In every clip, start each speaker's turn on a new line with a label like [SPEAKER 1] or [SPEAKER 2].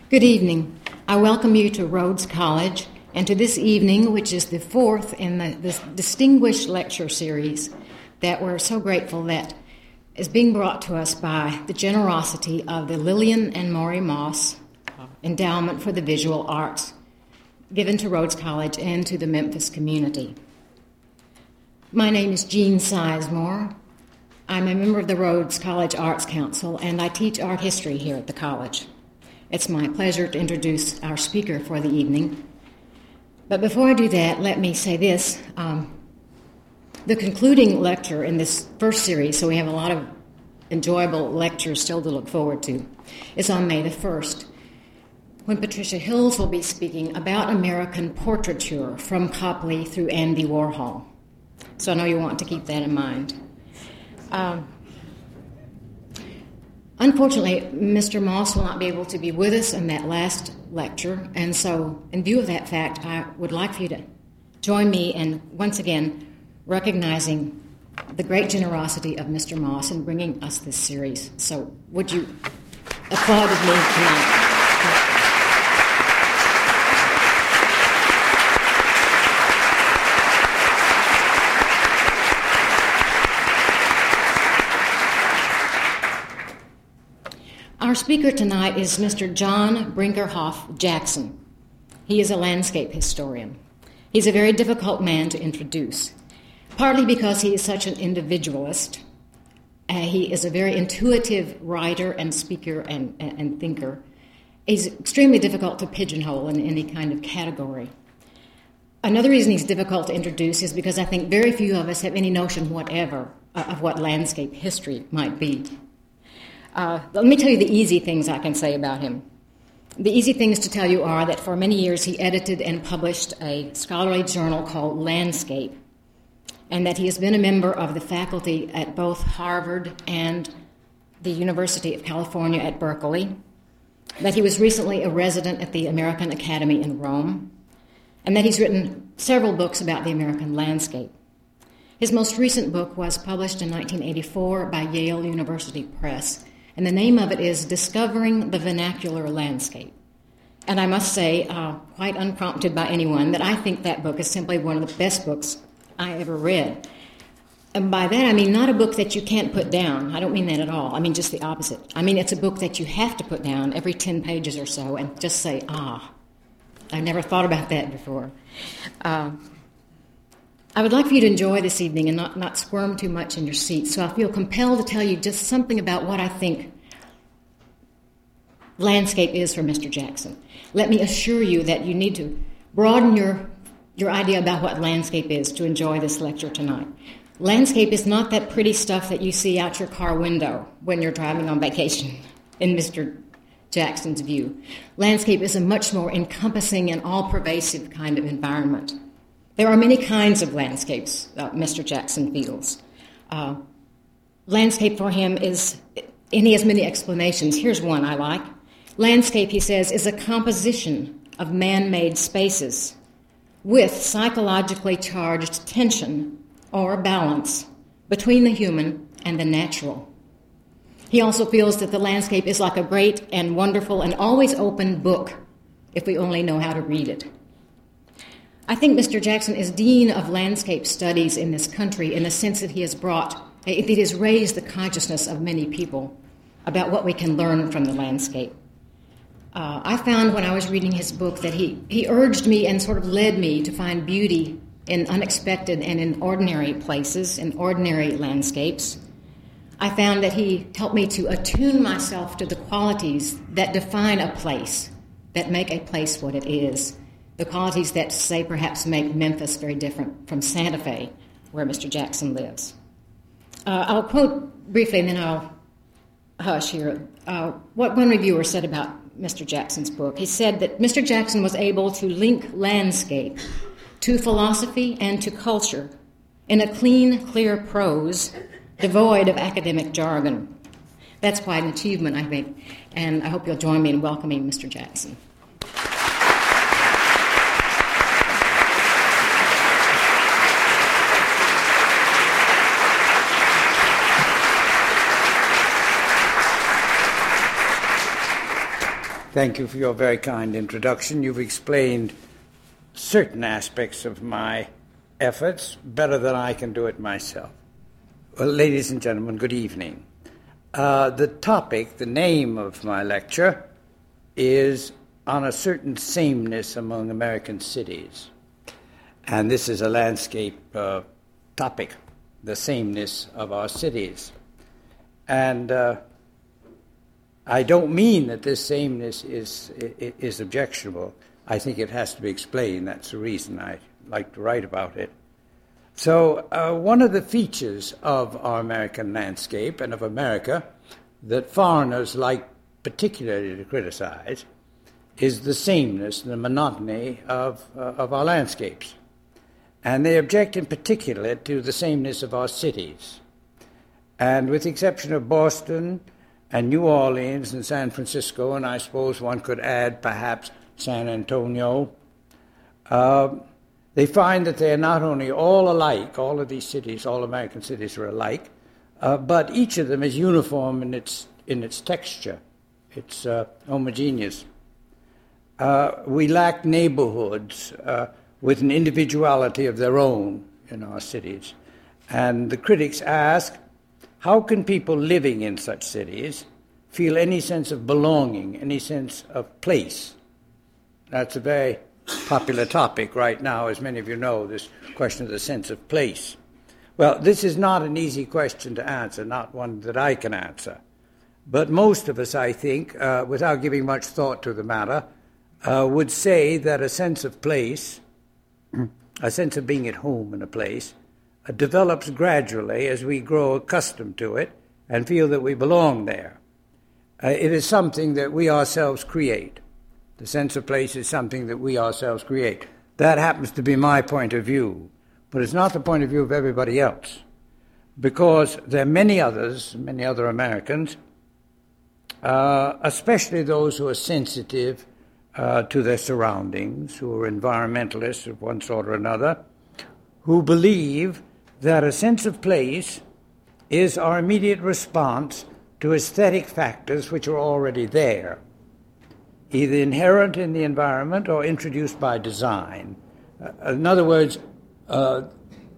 [SPEAKER 1] Good evening. I welcome you to Rhodes College and to this evening, which is the fourth in this distinguished lecture series that we're so grateful that is being brought to us by the generosity of the Lillian and Maury Moss Endowment for the Visual Arts, given to Rhodes College and to the Memphis community. My name is Jean Sizemore. I'm a member of the Rhodes College Arts Council, and I teach art history here at the college. It's my pleasure to introduce our speaker for the evening. But before I do that, let me say this. The concluding lecture in this first series, so we have a lot of enjoyable lectures still to look forward to, is on May the 1st, when Patricia Hills will be speaking about American portraiture from Copley through Andy Warhol. So I know you want to keep that in mind. Unfortunately, Mr. Moss will not be able to be with us in that last lecture, and so in view of that fact, I would like for you to join me in once again recognizing the great generosity of Mr. Moss in bringing us this series. So would you applaud with me tonight? Our speaker tonight is Mr. John Brinkerhoff Jackson. He is a landscape historian. He's a very difficult man to introduce, partly because he is such an individualist. He is a very intuitive writer and speaker and thinker. He's extremely difficult to pigeonhole in any kind of category. Another reason he's difficult to introduce is because I think very few of us have any notion whatever of what landscape history might be. Let me tell you the easy things I can say about him. The easy things to tell you are that for many years he edited and published a scholarly journal called Landscape, and that he has been a member of the faculty at both Harvard and the University of California at Berkeley, that he was recently a resident at the American Academy in Rome, and that he's written several books about the American landscape. His most recent book was published in 1984 by Yale University Press, and the name of it is Discovering the Vernacular Landscape. And I must say, quite unprompted by anyone, that I think that book is simply one of the best books I ever read. And by that I mean not a book that you can't put down. I don't mean that at all. I mean just the opposite. I mean it's a book that you have to put down every 10 pages or so and just say, I never thought about that before. I would like for you to enjoy this evening and not squirm too much in your seat, so I feel compelled to tell you just something about what I think landscape is for Mr. Jackson. Let me assure you that you need to broaden your idea about what landscape is to enjoy this lecture tonight. Landscape is not that pretty stuff that you see out your car window when you're driving on vacation, in Mr. Jackson's view. Landscape is a much more encompassing and all-pervasive kind of environment. There are many kinds of landscapes, Mr. Jackson feels. Landscape for him is, and he has many explanations. Here's one I like. Landscape, he says, is a composition of man-made spaces with psychologically charged tension or balance between the human and the natural. He also feels that the landscape is like a great and wonderful and always open book if we only know how to read it. I think Mr. Jackson is Dean of Landscape Studies in this country in the sense that he has raised the consciousness of many people about what we can learn from the landscape. I found when I was reading his book that he urged me and sort of led me to find beauty in unexpected and in ordinary places, in ordinary landscapes. I found that he helped me to attune myself to the qualities that define a place, that make a place what it is. The qualities that, say, perhaps make Memphis very different from Santa Fe, where Mr. Jackson lives. I'll quote briefly, and then I'll hush here, what one reviewer said about Mr. Jackson's book. He said that Mr. Jackson was able to link landscape to philosophy and to culture in a clean, clear prose, devoid of academic jargon. That's quite an achievement, I think, and I hope you'll join me in welcoming Mr. Jackson.
[SPEAKER 2] Thank you for your very kind introduction. You've explained certain aspects of my efforts better than I can do it myself. Well, ladies and gentlemen, good evening. The topic, the name of my lecture, is on a certain sameness among American cities. And this is a landscape topic, the sameness of our cities. And I don't mean that this sameness is objectionable. I think it has to be explained. That's the reason I like to write about it. So one of the features of our American landscape and of America that foreigners like particularly to criticize is the sameness, the monotony of our landscapes. And they object in particular to the sameness of our cities. And with the exception of Boston and New Orleans and San Francisco, and I suppose one could add perhaps San Antonio, they find that they are not only all alike, all of these cities, all American cities are alike, but each of them is uniform in its texture. It's homogeneous. We lack neighborhoods with an individuality of their own in our cities. And the critics ask, how can people living in such cities feel any sense of belonging, any sense of place? That's a very popular topic right now, as many of you know, this question of the sense of place. Well, this is not an easy question to answer, not one that I can answer. But most of us, I think, without giving much thought to the matter, would say that a sense of place, a sense of being at home in a place, develops gradually as we grow accustomed to it and feel that we belong there. It is something that we ourselves create. The sense of place is something that we ourselves create. That happens to be my point of view, but it's not the point of view of everybody else, because there are many others, many other Americans, especially those who are sensitive to their surroundings, who are environmentalists of one sort or another, who believe that a sense of place is our immediate response to aesthetic factors which are already there, either inherent in the environment or introduced by design. In other words, the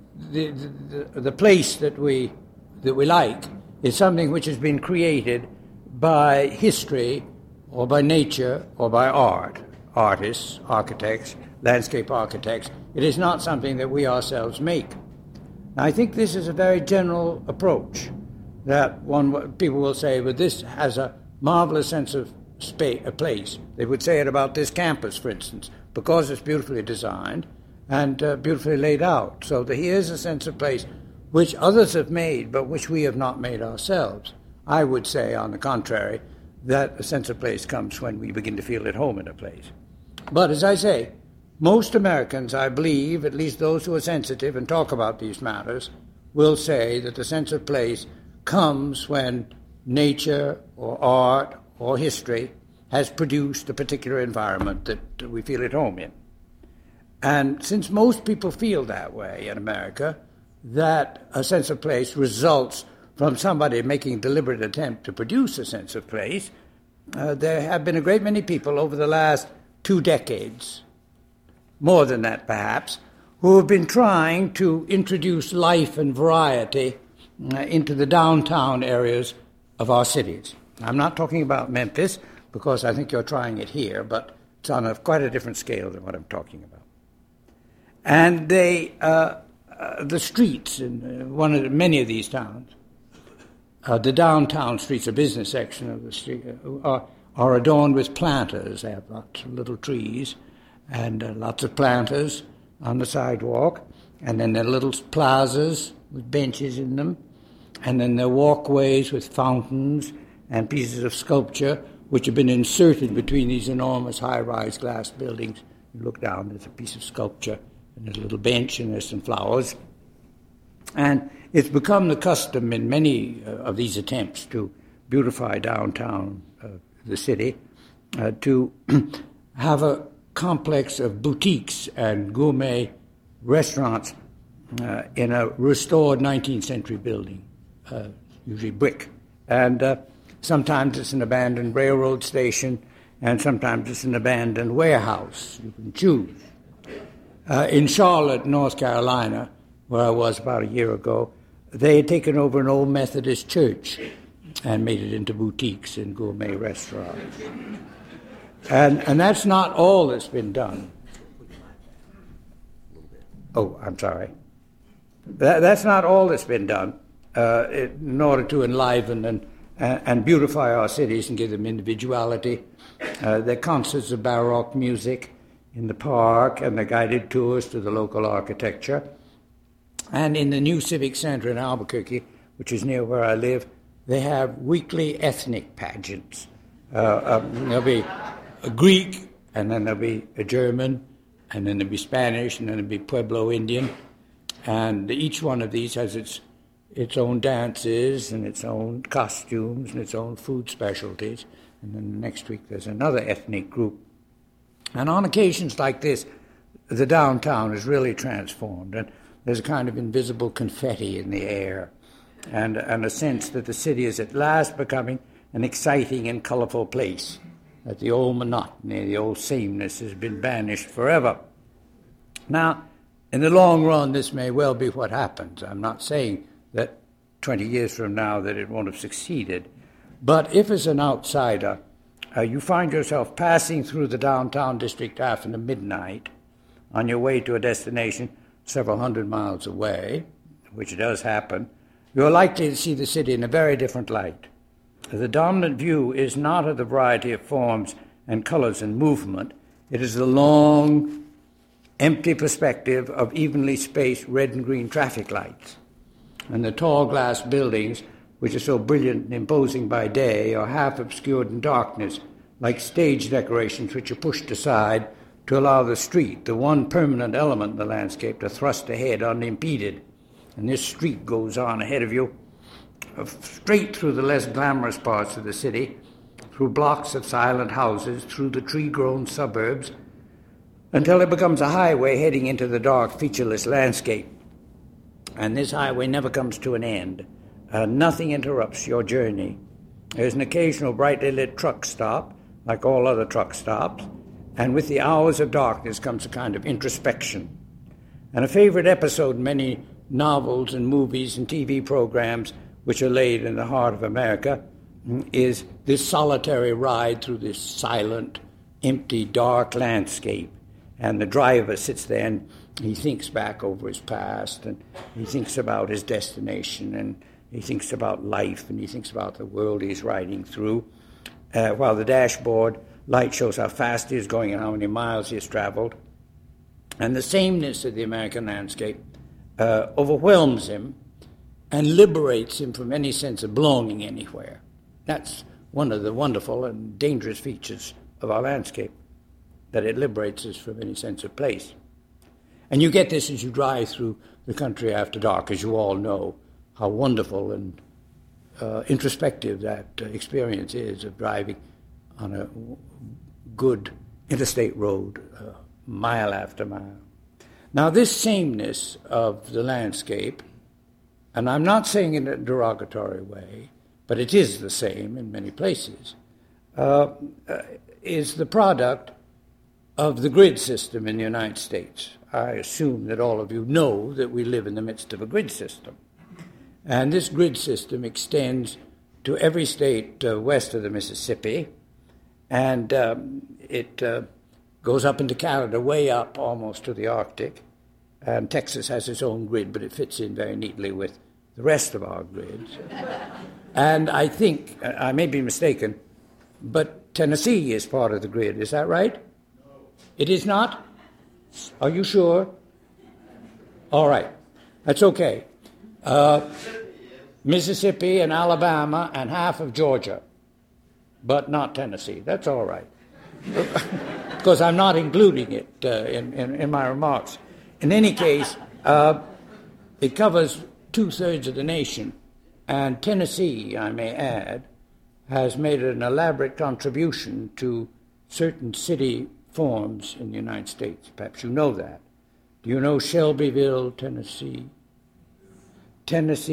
[SPEAKER 2] place that we like is something which has been created by history or by nature or by art, artists, architects, landscape architects. It is not something that we ourselves make. Now, I think this is a very general approach that people will say, but this has a marvelous sense of a place. They would say it about this campus, for instance, because it's beautifully designed and beautifully laid out. So here's a sense of place which others have made, but which we have not made ourselves. I would say, on the contrary, that a sense of place comes when we begin to feel at home in a place. But as I say, most Americans, I believe, at least those who are sensitive and talk about these matters, will say that the sense of place comes when nature or art or history has produced a particular environment that we feel at home in. And since most people feel that way in America, that a sense of place results from somebody making a deliberate attempt to produce a sense of place, there have been a great many people over the last 2 decades, more than that perhaps, who have been trying to introduce life and variety into the downtown areas of our cities. I'm not talking about Memphis, because I think you're trying it here, but it's on quite a different scale than what I'm talking about. And the streets in many of these towns, the downtown streets, a business section of the street, are adorned with planters. They have lots of little trees and lots of planters on the sidewalk, and then there are little plazas with benches in them, and then there are walkways with fountains and pieces of sculpture which have been inserted between these enormous high-rise glass buildings. You look down, there's a piece of sculpture, and there's a little bench, and there's some flowers. And it's become the custom in many of these attempts to beautify downtown the city to have a complex of boutiques and gourmet restaurants in a restored 19th century building, usually brick. And sometimes it's an abandoned railroad station. and sometimes it's an abandoned warehouse. You can choose. In Charlotte, North Carolina, where I was about a year ago, they had taken over an old Methodist church and made it into boutiques and gourmet restaurants. And that's not all that's been done. Oh, I'm sorry. That's not all that's been done in order to enliven and beautify our cities and give them individuality. There are concerts of Baroque music in the park and the guided tours to the local architecture. And in the new Civic Center in Albuquerque, which is near where I live, they have weekly ethnic pageants. There'll be a Greek, and then there'll be a German, and then there'll be Spanish, and then there'll be Pueblo Indian. And each one of these has its own dances and its own costumes and its own food specialties. And then the next week there's another ethnic group. And on occasions like this, the downtown is really transformed. And there's a kind of invisible confetti in the air and a sense that the city is at last becoming an exciting and colorful place, that the old monotony, the old sameness has been banished forever. Now, in the long run, this may well be what happens. I'm not saying that 20 years from now that it won't have succeeded. But if as an outsider, you find yourself passing through the downtown district after midnight on your way to a destination several hundred miles away, which does happen, you're likely to see the city in a very different light. The dominant view is not of the variety of forms and colors and movement. It is the long, empty perspective of evenly spaced red and green traffic lights. And the tall glass buildings, which are so brilliant and imposing by day, are half obscured in darkness, like stage decorations which are pushed aside to allow the street, the one permanent element in the landscape, to thrust ahead unimpeded. And this street goes on ahead of you, straight through the less glamorous parts of the city, through blocks of silent houses, through the tree-grown suburbs, until it becomes a highway heading into the dark, featureless landscape. And this highway never comes to an end. Nothing interrupts your journey. There's an occasional brightly lit truck stop, like all other truck stops, and with the hours of darkness comes a kind of introspection. And a favorite episode in many novels and movies and TV programs which are laid in the heart of America is this solitary ride through this silent, empty, dark landscape. And the driver sits there and he thinks back over his past, and he thinks about his destination, and he thinks about life, and he thinks about the world he's riding through, while the dashboard light shows how fast he is going and how many miles he has traveled. And the sameness of the American landscape overwhelms him and liberates him from any sense of belonging anywhere. That's one of the wonderful and dangerous features of our landscape, that it liberates us from any sense of place. And you get this as you drive through the country after dark, as you all know how wonderful and introspective that experience is of driving on a good interstate road, mile after mile. Now, this sameness of the landscape, and I'm not saying in a derogatory way, but it is the same in many places, is the product of the grid system in the United States. I assume that all of you know that we live in the midst of a grid system. And this grid system extends to every state west of the Mississippi, and it goes up into Canada, way up almost to the Arctic. And Texas has its own grid, but it fits in very neatly with the rest of our grids. And I think, I may be mistaken, but Tennessee is part of the grid. Is that right? No. It is not? Are you sure? All right. That's okay. Mississippi and Alabama and half of Georgia, but not Tennessee. That's all right. Because I'm not including it in my remarks. In any case, it covers 2/3 of the nation, and Tennessee, I may add, has made an elaborate contribution to certain city forms in the United States. Perhaps you know that. Do you know Shelbyville, Tennessee?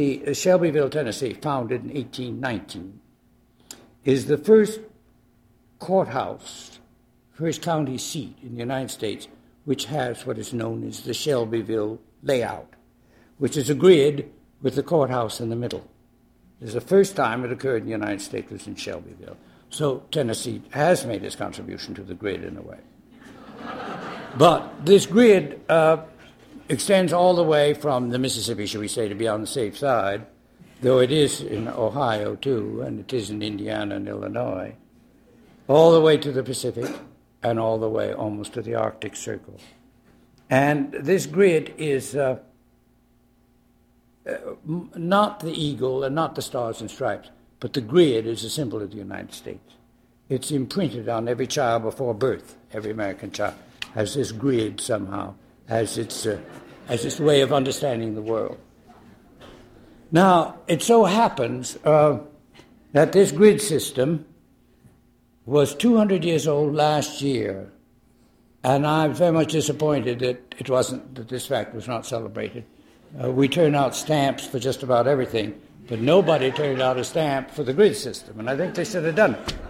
[SPEAKER 2] Shelbyville, Tennessee, founded in 1819, is the first courthouse, first county seat in the United States, which has what is known as the Shelbyville layout, which is a grid with the courthouse in the middle. This is the first time it occurred in the United States was in Shelbyville. So Tennessee has made its contribution to the grid in a way. But this grid extends all the way from the Mississippi, shall we say, to be on the safe side, though it is in Ohio too, and it is in Indiana and Illinois, all the way to the Pacific and all the way almost to the Arctic Circle. And this grid is not the eagle and not the stars and stripes, but the grid is a symbol of the United States. It's imprinted on every child before birth. Every American child has this grid somehow as its way of understanding the world. Now, it so happens that this grid system was 200 years old last year, and I'm very much disappointed that this fact was not celebrated. We turn out stamps for just about everything, but nobody turned out a stamp for the grid system, and I think they should have done it.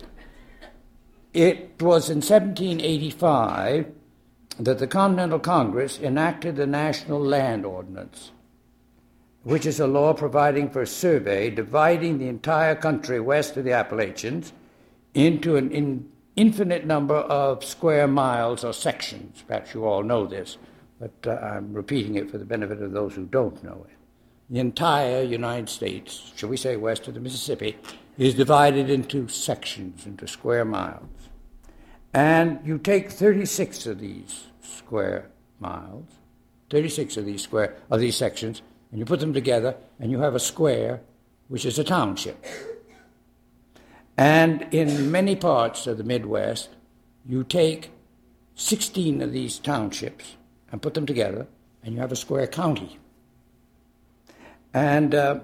[SPEAKER 2] It was in 1785 that the Continental Congress enacted the National Land Ordinance, which is a law providing for a survey dividing the entire country west of the Appalachians into an infinite number of square miles or sections. Perhaps you all know this, but I'm repeating it for the benefit of those who don't know it. The entire United States, shall we say west of the Mississippi, is divided into sections, into square miles. And you take 36 of these square miles, 36 of these sections, and you put them together, and you have a square, which is a township. And in many parts of the Midwest, you take 16 of these townships and put them together, and you have a square county. And the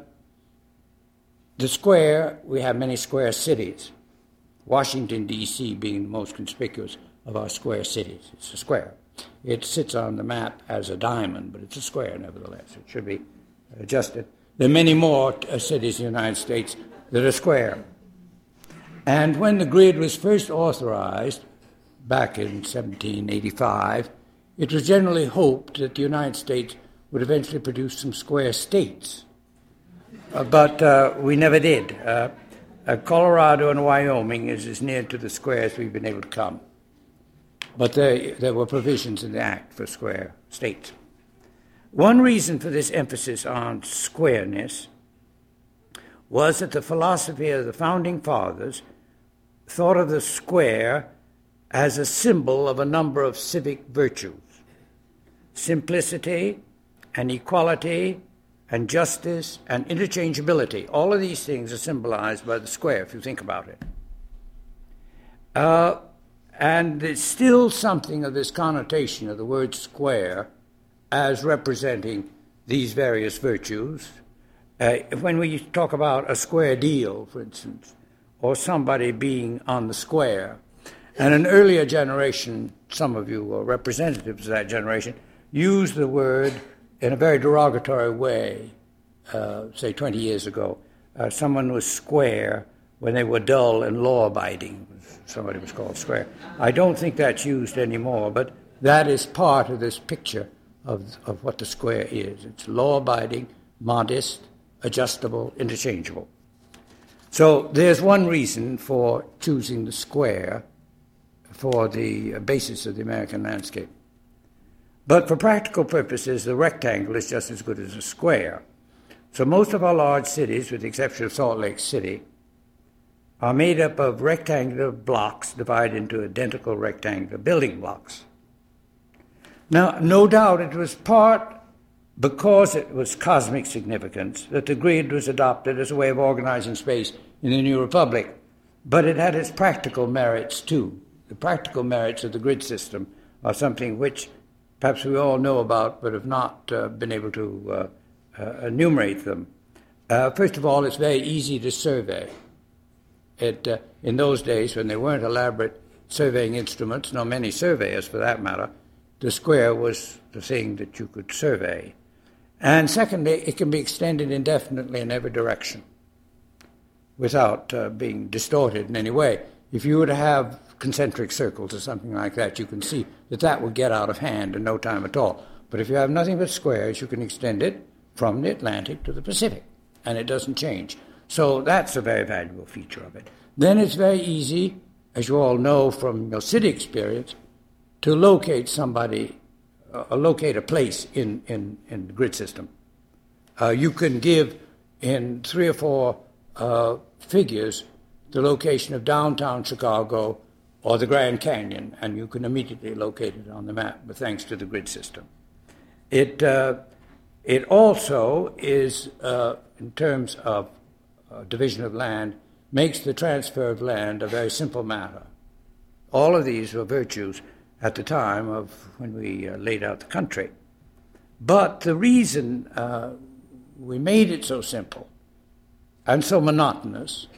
[SPEAKER 2] square, we have many square cities, Washington, D.C. being the most conspicuous of our square cities. It's a square. It sits on the map as a diamond, but it's a square nevertheless. It should be adjusted. There are many more cities in the United States that are square. And when the grid was first authorized, back in 1785, it was generally hoped that the United States would eventually produce some square states. But we never did. Colorado and Wyoming is as near to the square as we've been able to come. But there were provisions in the Act for square states. One reason for this emphasis on squareness was that the philosophy of the Founding Fathers thought of the square as a symbol of a number of civic virtues: simplicity and equality and justice and interchangeability. All of these things are symbolized by the square, if you think about it. And there's still something of this connotation of the word square as representing these various virtues. When we talk about a square deal, for instance, or somebody being on the square, and an earlier generation, some of you are representatives of that generation, used the word in a very derogatory way, say 20 years ago. Someone was square when they were dull and law-abiding. Somebody was called square. I don't think that's used anymore, but that is part of this picture of what the square is. It's law-abiding, modest, adjustable, interchangeable. So there's one reason for choosing the square for the basis of the American landscape. But for practical purposes, the rectangle is just as good as a square. So most of our large cities, with the exception of Salt Lake City, are made up of rectangular blocks divided into identical rectangular building blocks. Now, no doubt it was part because it was cosmic significance that the grid was adopted as a way of organizing space in the new republic, but it had its practical merits too. The practical merits of the grid system are something which perhaps we all know about but have not been able to enumerate them. First of all, it's very easy to survey. In those days, when there weren't elaborate surveying instruments, nor many surveyors for that matter, the square was the thing that you could survey. And secondly, it can be extended indefinitely in every direction without being distorted in any way. if you were to have concentric circles or something like that, you can see that that would get out of hand in no time at all. But if you have nothing but squares, you can extend it from the Atlantic to the Pacific, and it doesn't change. So that's a very valuable feature of it. Then it's very easy, as you all know from your city experience, to locate somebody, locate a place in the grid system. You can give in 3 or 4 figures the location of downtown Chicago or the Grand Canyon, and you can immediately locate it on the map, thanks to the grid system. It also is, in terms of division of land, makes the transfer of land a very simple matter. All of these were virtues at the time of when we laid out the country. But the reason we made it so simple and so monotonous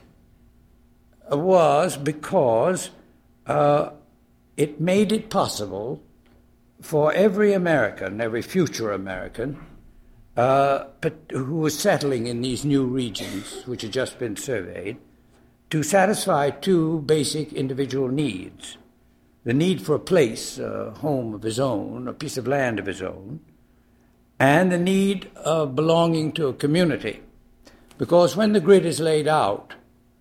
[SPEAKER 2] was because it made it possible for every American, every future American, who was settling in these new regions, which had just been surveyed, to satisfy 2 basic individual needs. The need for a place, a home of his own, a piece of land of his own, and the need of belonging to a community. Because when the grid is laid out,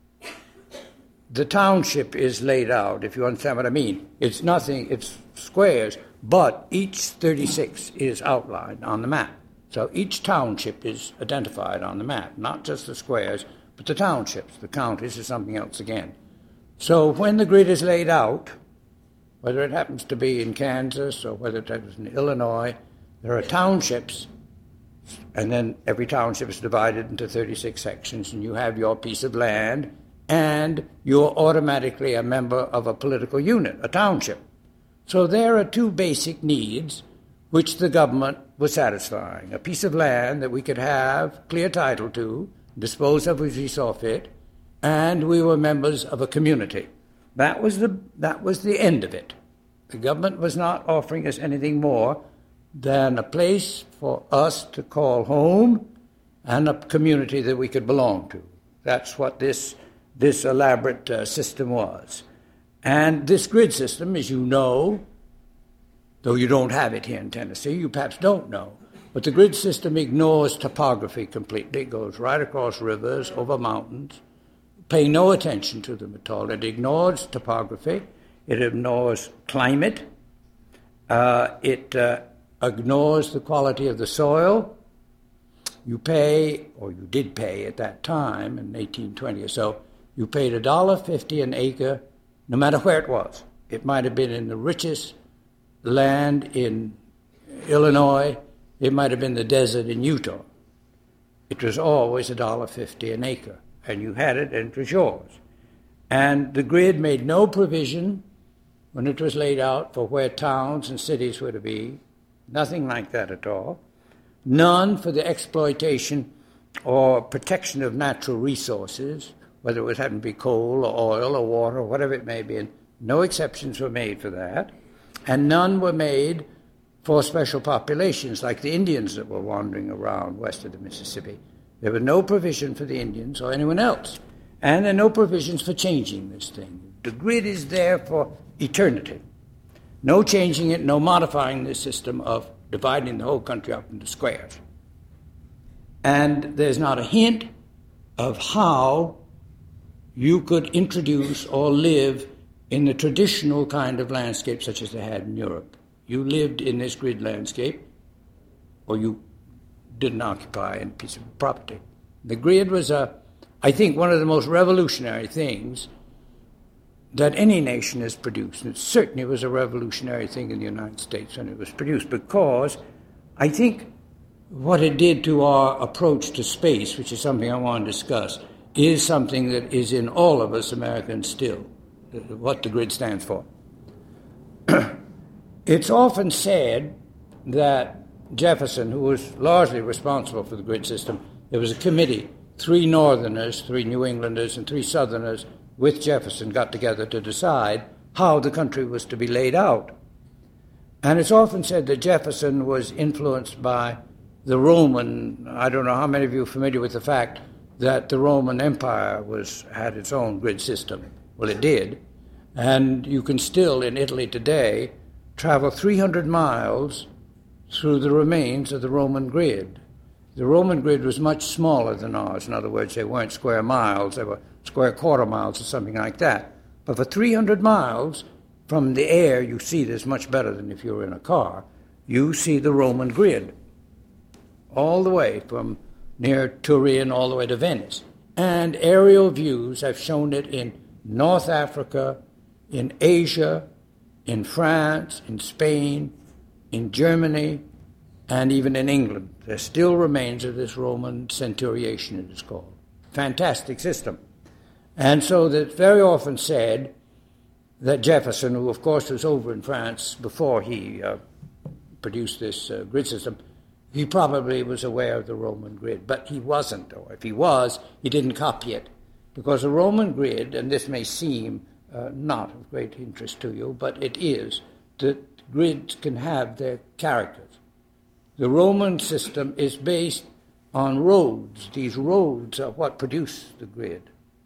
[SPEAKER 2] the township is laid out, if you understand what I mean. It's nothing, it's squares, but each 36 is outlined on the map. So each township is identified on the map, not just the squares, but the townships. The counties is something else again. So when the grid is laid out, whether it happens to be in Kansas or whether it happens in Illinois, there are townships, and then every township is divided into 36 sections, and you have your piece of land, and you're automatically a member of a political unit, a township. So there are 2 basic needs which the government was satisfying: a piece of land that we could have clear title to, dispose of as we saw fit, and we were members of a community. That was the end of it. The government was not offering us anything more than a place for us to call home and a community that we could belong to. That's what this elaborate system was. And this grid system, as you know, though you don't have it here in Tennessee, you perhaps don't know, but the grid system ignores topography completely. It goes right across rivers, over mountains, pay no attention to them at all. It ignores topography. It ignores climate. It ignores the quality of the soil. You pay, or you did pay at that time, in 1820 or so, you paid $1.50 an acre, no matter where it was. It might have been in the richest land in Illinois. It might have been the desert in Utah. It was always $1.50 an acre, and you had it, and it was yours. And the grid made no provision when it was laid out for where towns and cities were to be, nothing like that at all. None for the exploitation or protection of natural resources, whether it was happened to be coal or oil or water or whatever it may be. And no exceptions were made for that. And none were made for special populations like the Indians that were wandering around west of the Mississippi. There was no provision for the Indians or anyone else. And there are no provisions for changing this thing. The grid is there for eternity. No changing it, no modifying this system of dividing the whole country up into squares. And there's not a hint of how you could introduce or live in the traditional kind of landscape such as they had in Europe. You lived in this grid landscape, or you didn't occupy a piece of property. The grid was, I think, one of the most revolutionary things that any nation has produced. It certainly was a revolutionary thing in the United States when it was produced, because I think what it did to our approach to space, which is something I want to discuss, is something that is in all of us Americans still, what the grid stands for. It's often said that Jefferson, who was largely responsible for the grid system, there was a committee, 3 Northerners, 3 New Englanders, and 3 Southerners with Jefferson got together to decide how the country was to be laid out. And it's often said that Jefferson was influenced by the Roman, I don't know how many of you are familiar with the fact that the Roman Empire had its own grid system. Well, it did. And you can still, in Italy today, travel 300 miles through the remains of the Roman grid. The Roman grid was much smaller than ours. In other words, they weren't square miles, they were square quarter miles or something like that. But for 300 miles, from the air, you see this much better than if you were in a car. You see the Roman grid all the way from near Turin all the way to Venice. And aerial views have shown it in North Africa, in Asia, in France, in Spain, in Germany, and even in England. There still remains of this Roman centuriation, it is called. Fantastic system. And so that very often said that Jefferson, who of course was over in France before he produced this grid system, he probably was aware of the Roman grid, but he wasn't, or if he was, he didn't copy it. Because the Roman grid, and this may seem not of great interest to you, but it is, that grids can have their characters. The Roman system is based on roads. These roads are what produce the grid.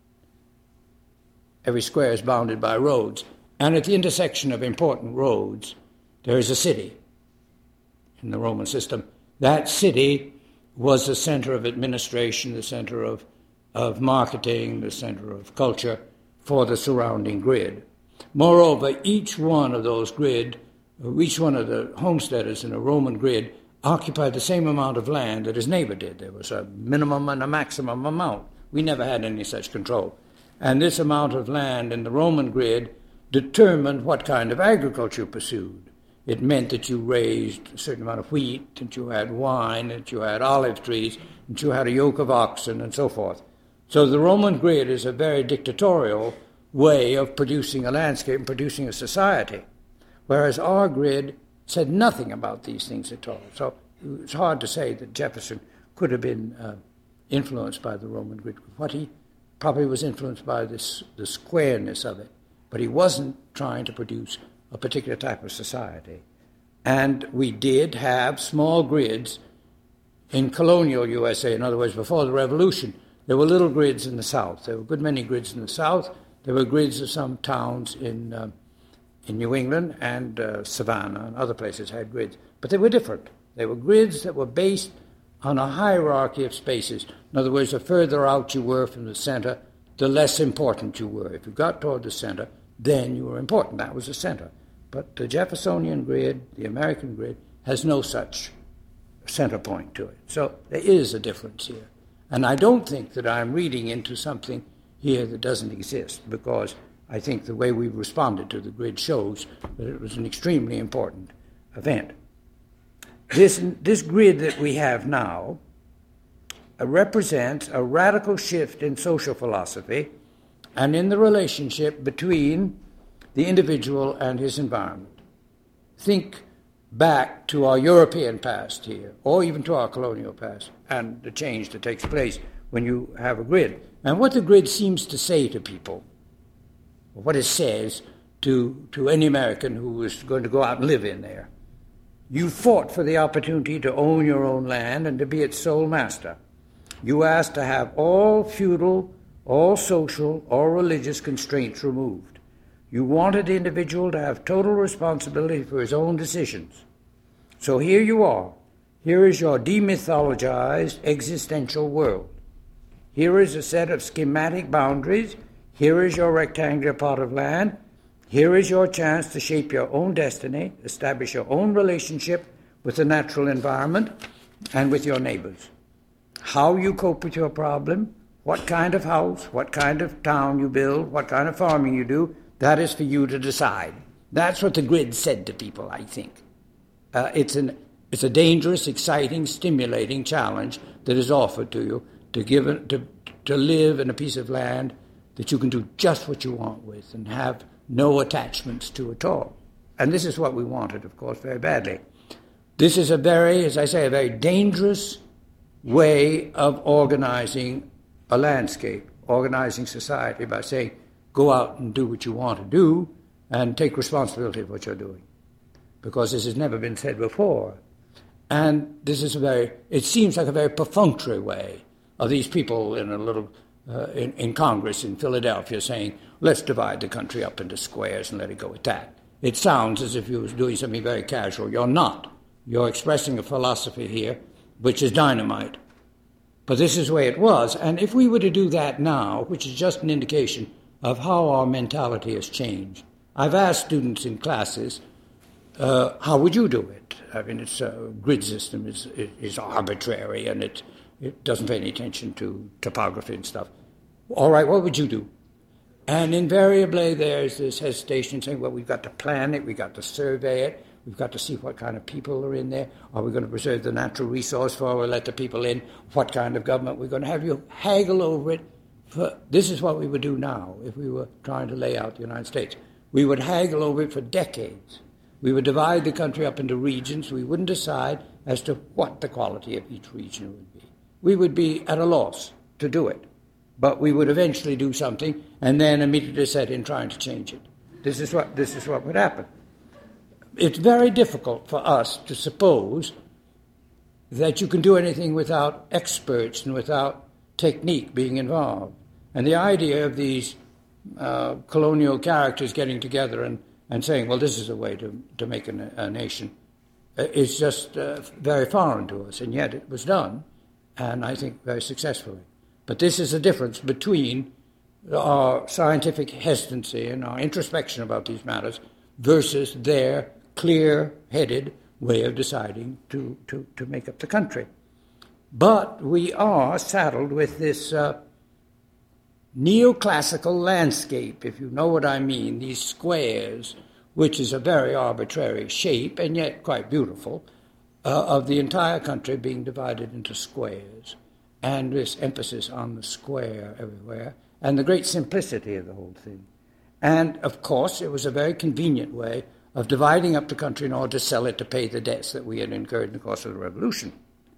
[SPEAKER 2] Every square is bounded by roads. And at the intersection of important roads, there is a city in the Roman system. That city was the center of administration, the center of marketing, the center of culture for the surrounding grid. Moreover, each one of those grid, each one of the homesteaders in a Roman grid occupied the same amount of land that his neighbor did. There was a minimum and a maximum amount. We never had any such control. And this amount of land in the Roman grid determined what kind of agriculture pursued. It meant that you raised a certain amount of wheat, that you had wine, that you had olive trees, that you had a yoke of oxen, and so forth. So the Roman grid is a very dictatorial way of producing a landscape and producing a society, whereas our grid said nothing about these things at all. So it's hard to say that Jefferson could have been influenced by the Roman grid. What he probably was influenced by the squareness of it, but he wasn't trying to produce a particular type of society. And we did have small grids in colonial USA. In other words, before the Revolution, there were little grids in the South. There were a good many grids in the South. There were grids of some towns in New England, and Savannah and other places had grids. But they were different. They were grids that were based on a hierarchy of spaces. In other words, the further out you were from the center, the less important you were. If you got toward the center, then you were important. That was the center. But the Jeffersonian grid, the American grid, has no such center point to it. So there is a difference here. And I don't think that I'm reading into something here that doesn't exist, because I think the way we've responded to the grid shows that it was an extremely important event. This grid that we have now represents a radical shift in social philosophy and in the relationship between the individual and his environment. Think back to our European past here, or even to our colonial past, and the change that takes place when you have a grid. And what the grid seems to say to people, or what it says to any American who is going to go out and live in there. You fought for the opportunity to own your own land and to be its sole master. You asked to have all feudal, all social, all religious constraints removed. You wanted the individual to have total responsibility for his own decisions. So here you are. Here is your demythologized existential world. Here is a set of schematic boundaries. Here is your rectangular plot of land. Here is your chance to shape your own destiny, establish your own relationship with the natural environment and with your neighbors. How you cope with your problem, what kind of house, what kind of town you build, what kind of farming you do, that is for you to decide. That's what the grid said to people, I think. It's a dangerous, exciting, stimulating challenge that is offered to you to live in a piece of land that you can do just what you want with and have no attachments to at all. And this is what we wanted, of course, very badly. This is a very dangerous way of organizing a landscape, organizing society by saying, go out and do what you want to do and take responsibility for what you're doing. Because this has never been said before. And this is it seems like a very perfunctory way of these people in a little in Congress in Philadelphia saying, let's divide the country up into squares and let it go at that. It sounds as if you were doing something very casual. You're not. You're expressing a philosophy here, which is dynamite. But this is the way it was. And if we were to do that now, which is just an indication of how our mentality has changed, I've asked students in classes, how would you do it? I mean, it's a grid system is arbitrary and it doesn't pay any attention to topography and stuff. All right, what would you do? And invariably there's this hesitation saying, well, we've got to plan it, we've got to survey it, we've got to see what kind of people are in there. Are we going to preserve the natural resource for or let the people in? What kind of government we're going to have? You haggle over it. This is what we would do now if we were trying to lay out the United States. We would haggle over it for decades. We would divide the country up into regions. We wouldn't decide as to what the quality of each region would be. We would be at a loss to do it. But we would eventually do something and then immediately set in trying to change it. This is what would happen. It's very difficult for us to suppose that you can do anything without experts and without technique being involved. And the idea of these colonial characters getting together and saying, well, this is a way to make a nation, is just very foreign to us. And yet it was done, and I think very successfully. But this is the difference between our scientific hesitancy and our introspection about these matters versus their clear-headed way of deciding to make up the country. But we are saddled with this neoclassical landscape, if you know what I mean, these squares, which is a very arbitrary shape and yet quite beautiful, of the entire country being divided into squares. And this emphasis on the square everywhere, and the great simplicity of the whole thing. And, of course, it was a very convenient way of dividing up the country in order to sell it to pay the debts that we had incurred in the course of the Revolution.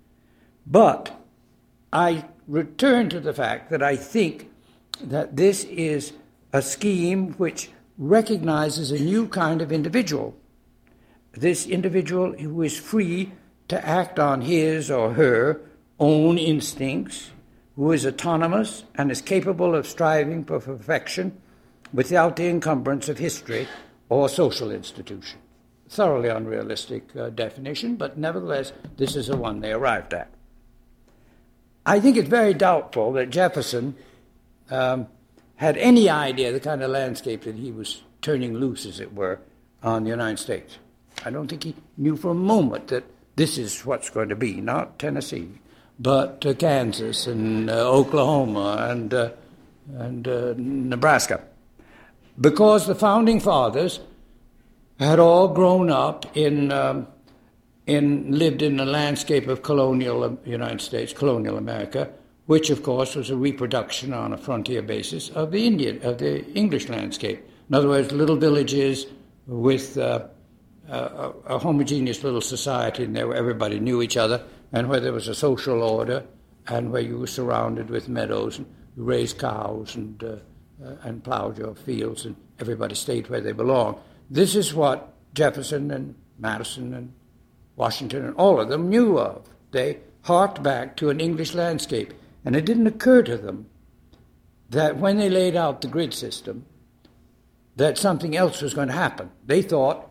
[SPEAKER 2] But I return to the fact that I think that this is a scheme which recognizes a new kind of individual. This individual who is free to act on his or her own instincts, who is autonomous and is capable of striving for perfection without the encumbrance of history or social institution. Thoroughly unrealistic definition, but nevertheless, this is the one they arrived at. I think it's very doubtful that Jefferson had any idea the kind of landscape that he was turning loose, as it were, on the United States. I don't think he knew for a moment that this is what's going to be, not Tennessee, but Kansas and Oklahoma and Nebraska. Because the founding fathers had all grown up lived in a landscape of colonial United States, colonial America, which of course was a reproduction on a frontier basis of the English landscape. In other words, little villages with a homogeneous little society in there where everybody knew each other and where there was a social order and where you were surrounded with meadows and you raised cows and plowed your fields and everybody stayed where they belonged. This is what Jefferson and Madison and Washington and all of them knew of. They harked back to an English landscape. And it didn't occur to them that when they laid out the grid system, that something else was going to happen. They thought,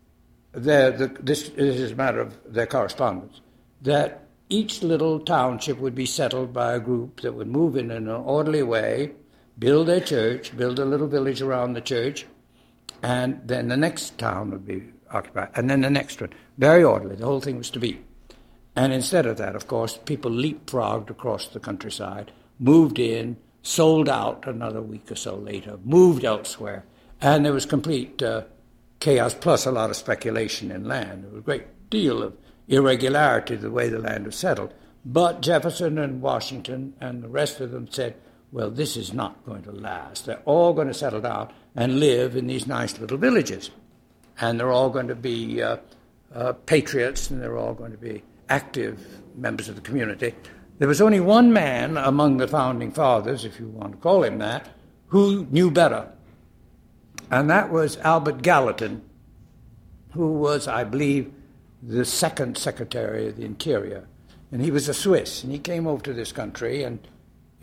[SPEAKER 2] this is a matter of their correspondence, that each little township would be settled by a group that would move in an orderly way, build their church, build a little village around the church, and then the next town would be occupied, and then the next one. Very orderly, the whole thing was to be. And instead of that, of course, people leapfrogged across the countryside, moved in, sold out another week or so later, moved elsewhere, and there was complete chaos plus a lot of speculation in land. There was a great deal of irregularity the way the land was settled. But Jefferson and Washington and the rest of them said, well, this is not going to last. They're all going to settle down and live in these nice little villages. And they're all going to be patriots, and they're all going to be active members of the community. There was only one man among the founding fathers, if you want to call him that, who knew better. And that was Albert Gallatin, who was, I believe, the second Secretary of the Interior. And he was a Swiss, and he came over to this country, and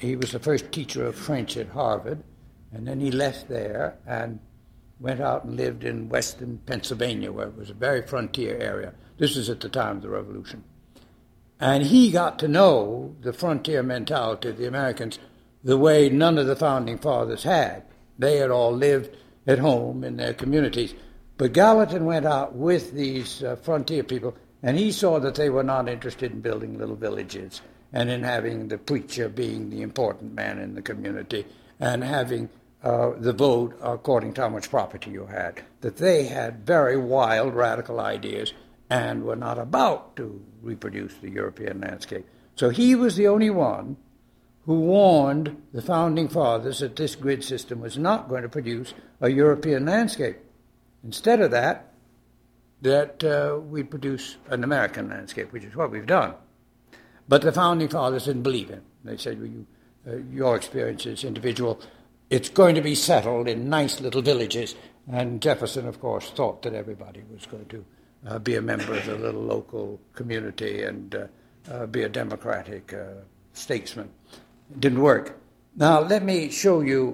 [SPEAKER 2] he was the first teacher of French at Harvard, and then he left there and went out and lived in western Pennsylvania, where it was a very frontier area. This was at the time of the Revolution. And he got to know the frontier mentality of the Americans the way none of the founding fathers had. They had all lived at home in their communities. But Gallatin went out with these frontier people, and he saw that they were not interested in building little villages and in having the preacher being the important man in the community and having the vote according to how much property you had. That they had very wild, radical ideas and were not about to reproduce the European landscape. So he was the only one who warned the founding fathers that this grid system was not going to produce a European landscape. Instead of that we'd produce an American landscape, which is what we've done. But the founding fathers didn't believe him. They said, well, your experience is individual. It's going to be settled in nice little villages. And Jefferson, of course, thought that everybody was going to be a member of the little local community and be a democratic statesman. It didn't work. Now, let me show you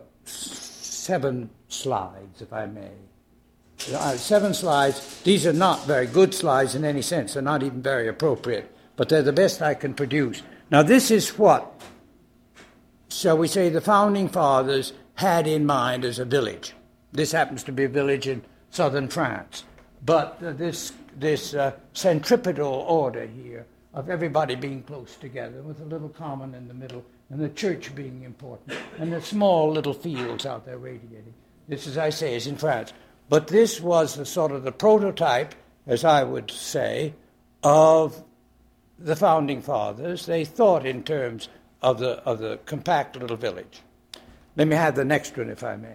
[SPEAKER 2] 7 slides, if I may. 7 slides. These are not very good slides in any sense. They're not even very appropriate, but they're the best I can produce. Now, this is what, shall we say, the founding fathers had in mind as a village. This happens to be a village in southern France. But this centripetal order here of everybody being close together with a little common in the middle and the church being important and the small little fields out there radiating. This, as I say, is in France. But this was the sort of the prototype, as I would say, of the founding fathers. They thought in terms of the compact little village. Let me have the next one, if I may.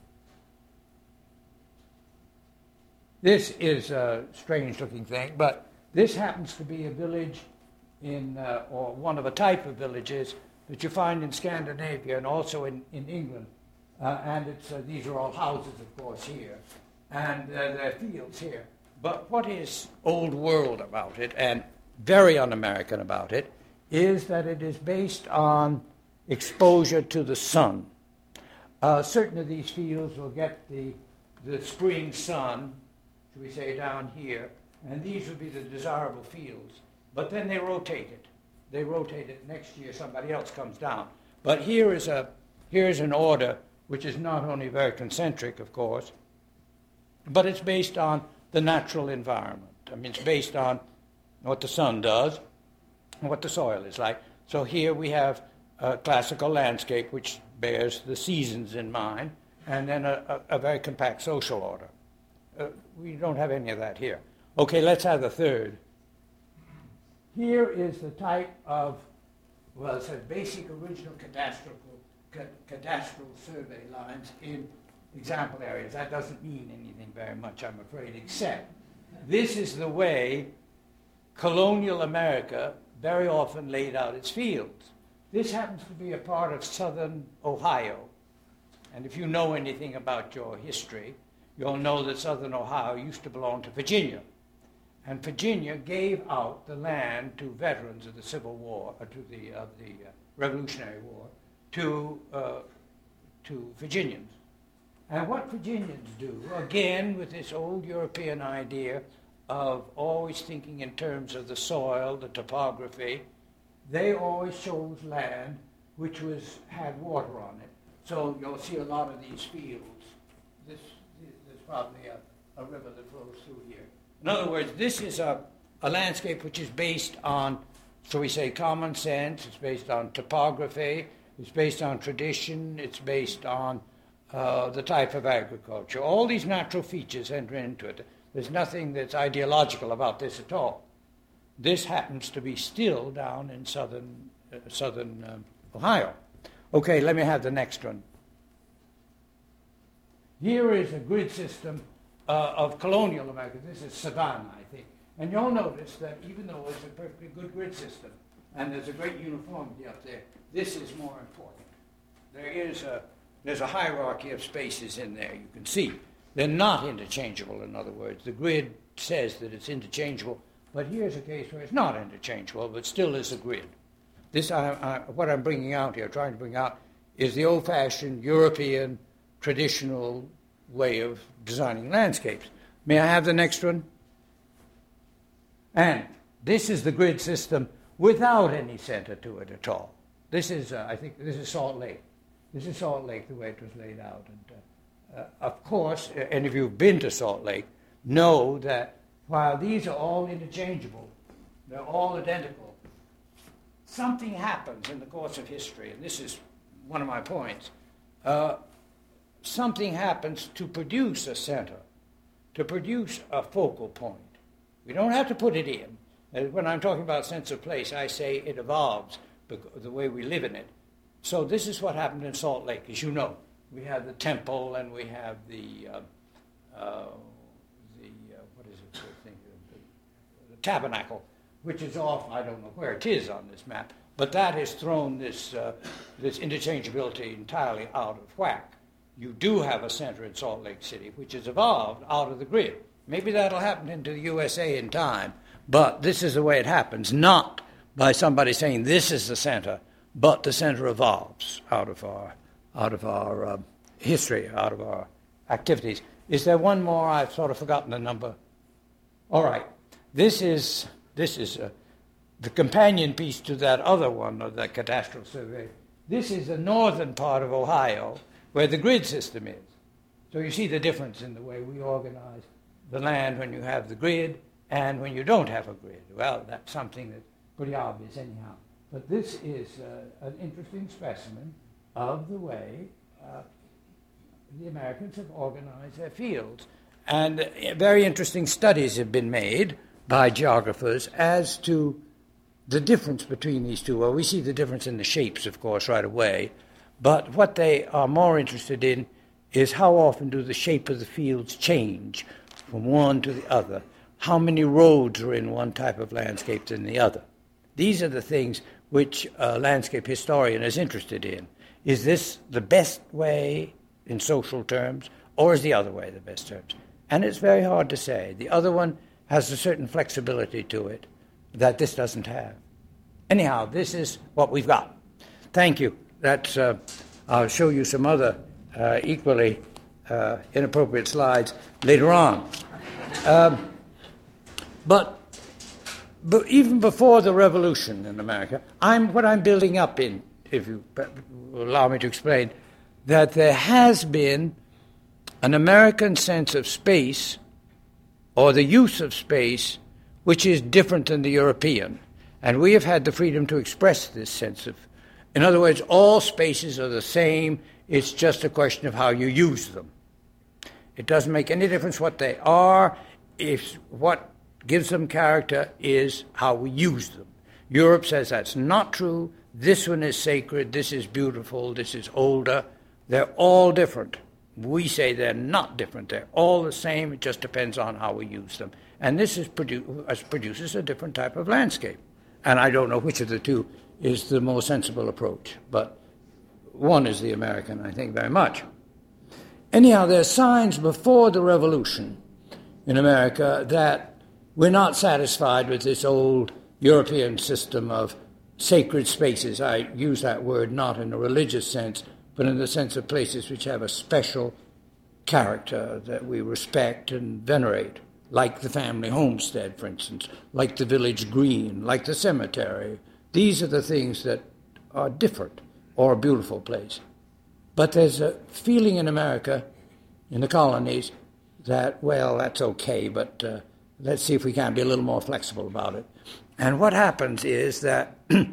[SPEAKER 2] This is a strange-looking thing, but this happens to be a village or one of a type of villages that you find in Scandinavia and also in England. And these are all houses, of course, here. And there are fields here. But what is old world about it, and very un-American about it, is that it is based on exposure to the sun. Certain of these fields will get the spring sun, should we say, down here, and these would be the desirable fields. But then they rotate it. They rotate it. Next year somebody else comes down. But here is an order which is not only very concentric, of course, but it's based on the natural environment. I mean, it's based on what the sun does and what the soil is like. So here we have a classical landscape which bears the seasons in mind, and then a very compact social order. We don't have any of that here. Okay, let's have the third. Here is the type of, well, it says basic original cadastral survey lines in example areas. That doesn't mean anything very much, I'm afraid, except this is the way colonial America very often laid out its fields. This happens to be a part of southern Ohio. And if you know anything about your history, you'll know that southern Ohio used to belong to Virginia. And Virginia gave out the land to veterans of the Civil War, or to the Revolutionary War, to Virginians. And what Virginians do, again with this old European idea of always thinking in terms of the soil, the topography, they always chose land which had water on it. So you'll see a lot of these fields. There's probably a river that flows through here. In other words, this is a landscape which is based on, so we say, common sense. It's based on topography. It's based on tradition. It's based on the type of agriculture. All these natural features enter into it. There's nothing that's ideological about this at all. This happens to be still down in southern Ohio. Okay, let me have the next one. Here is a grid system of colonial America. This is Savannah, I think. And you'll notice that even though it's a perfectly good grid system, and there's a great uniformity up there, this is more important. There's a hierarchy of spaces in there, you can see. They're not interchangeable, in other words. The grid says that it's interchangeable, but here's a case where it's not interchangeable, but still is a grid. what I'm bringing out here, trying to bring out, is the old-fashioned European traditional way of designing landscapes. May I have the next one? And this is the grid system without any center to it at all. This is, I think, this is Salt Lake. This is Salt Lake, the way it was laid out. And of course, any of you who've been to Salt Lake know that while these are all interchangeable, they're all identical, something happens in the course of history, and this is one of my points. Something happens to produce a center, to produce a focal point. We don't have to put it in. When I'm talking about sense of place, I say it evolves the way we live in it. So this is what happened in Salt Lake. As you know, we have the temple and we have the tabernacle, which is off, I don't know where it is on this map, but that has thrown this interchangeability entirely out of whack. You do have a center in Salt Lake City, which has evolved out of the grid. Maybe that'll happen into the USA in time, but this is the way it happens, not by somebody saying this is the center, but the center evolves out of our history, out of our activities. Is there one more? I've sort of forgotten the number. All right. This is the companion piece to that other one of the cadastral survey. This is the northern part of Ohio where the grid system is. So you see the difference in the way we organize the land when you have the grid and when you don't have a grid. Well, that's something that's pretty obvious anyhow. But this is an interesting specimen of the way the Americans have organized their fields. And very interesting studies have been made by geographers as to the difference between these two. Well, we see the difference in the shapes, of course, right away. But what they are more interested in is how often do the shape of the fields change from one to the other? How many roads are in one type of landscape than the other? These are the things which a landscape historian is interested in. Is this the best way in social terms, or is the other way the best terms? And it's very hard to say. The other one has a certain flexibility to it that this doesn't have. Anyhow, this is what we've got. Thank you. I'll show you some other equally inappropriate slides later on. But even before the revolution in America, what I'm building up in, if you will allow me to explain, that there has been an American sense of space, or the use of space, which is different than the European. And we have had the freedom to express this sense of, in other words, all spaces are the same, it's just a question of how you use them. It doesn't make any difference what they are, if what gives them character is how we use them. Europe says that's not true, this one is sacred, this is beautiful, this is older. They're all different. We say they're not different. They're all the same. It just depends on how we use them. And this produces a different type of landscape. And I don't know which of the two is the more sensible approach, but one is the American, I think, very much. Anyhow, there are signs before the revolution in America that we're not satisfied with this old European system of sacred spaces. I use that word not in a religious sense, but in the sense of places which have a special character that we respect and venerate, like the family homestead, for instance, like the village green, like the cemetery. These are the things that are different or a beautiful place. But there's a feeling in America, in the colonies, that, well, that's okay, but let's see if we can be a little more flexible about it. And what happens is that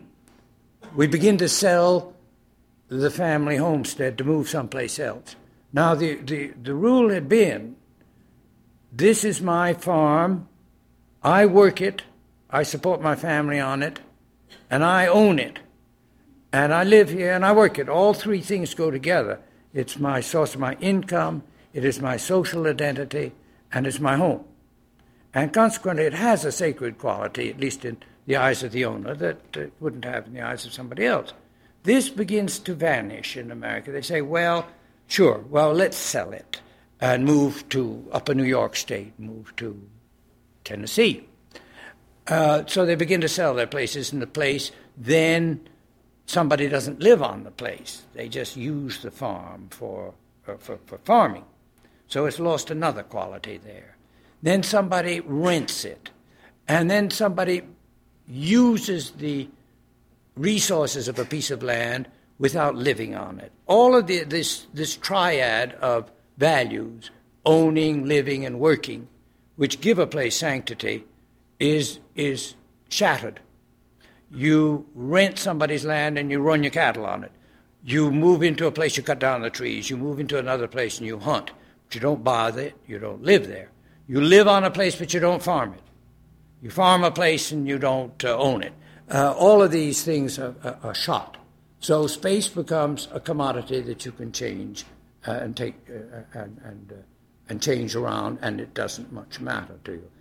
[SPEAKER 2] we begin to sell the family homestead to move someplace else. Now, the rule had been, this is my farm, I work it, I support my family on it, and I own it. And I live here and I work it. All three things go together. It's my source of my income, it is my social identity, and it's my home. And consequently, it has a sacred quality, at least in the eyes of the owner, that it wouldn't have in the eyes of somebody else. This begins to vanish in America. They say, well, sure, well, let's sell it and move to upper New York State, move to Tennessee. So they begin to sell their places in the place then somebody doesn't live on the place. They just use the farm for farming. So it's lost another quality there. Then somebody rents it. And then somebody uses the resources of a piece of land without living on it. All of this triad of values, owning, living, and working, which give a place sanctity, is shattered. You rent somebody's land and you run your cattle on it. You move into a place, you cut down the trees. You move into another place and you hunt. But you don't bother it, you don't live there. You live on a place, but you don't farm it. You farm a place and you don't own it. All of these things are shot. So space becomes a commodity that you can change and take and change around, and it doesn't much matter to you.